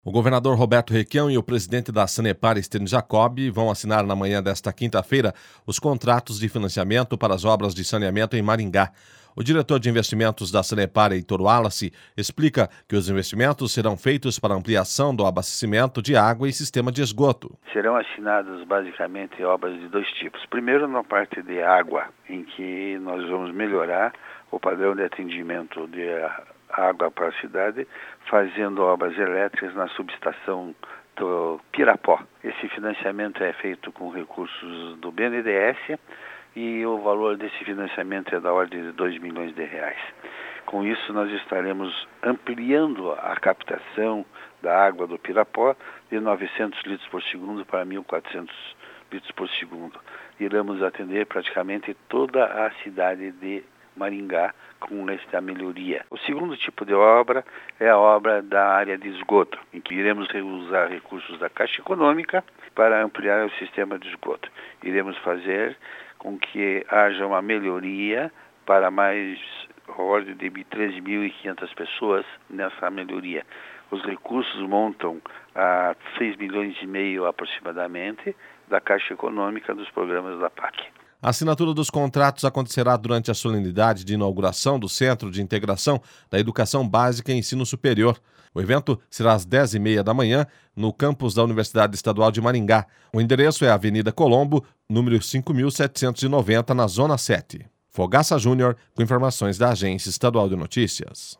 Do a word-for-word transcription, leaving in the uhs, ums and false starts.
O governador Roberto Requião e o presidente da Sanepar, Estênio Jacob, vão assinar na manhã desta quinta-feira os contratos de financiamento para as obras de saneamento em Maringá. O diretor de investimentos da Sanepar, Heitor Wallace, explica que os investimentos serão feitos para ampliação do abastecimento de água e sistema de esgoto. Serão assinadas basicamente obras de dois tipos. Primeiro, na parte de água, em que nós vamos melhorar o padrão de atendimento de água para a cidade, fazendo obras elétricas na subestação do Pirapó. Esse financiamento é feito com recursos do B N D E S e o valor desse financiamento é da ordem de dois milhões de reais. Com isso, nós estaremos ampliando a captação da água do Pirapó de novecentos litros por segundo para mil e quatrocentos litros por segundo. Iremos atender praticamente toda a cidade de Maringá com esta melhoria. O segundo tipo de obra é a obra da área de esgoto, em que iremos usar recursos da Caixa Econômica para ampliar o sistema de esgoto. Iremos fazer com que haja uma melhoria para mais a ordem de treze mil e quinhentas pessoas nessa melhoria. Os recursos montam a seis milhões e meio aproximadamente da Caixa Econômica dos programas da P A C. A assinatura dos contratos acontecerá durante a solenidade de inauguração do Centro de Integração da Educação Básica e Ensino Superior. O evento será às dez e meia da manhã, no campus da Universidade Estadual de Maringá. O endereço é a Avenida Colombo, número cinco mil setecentos e noventa, na Zona sete. Fogaça Júnior, com informações da Agência Estadual de Notícias.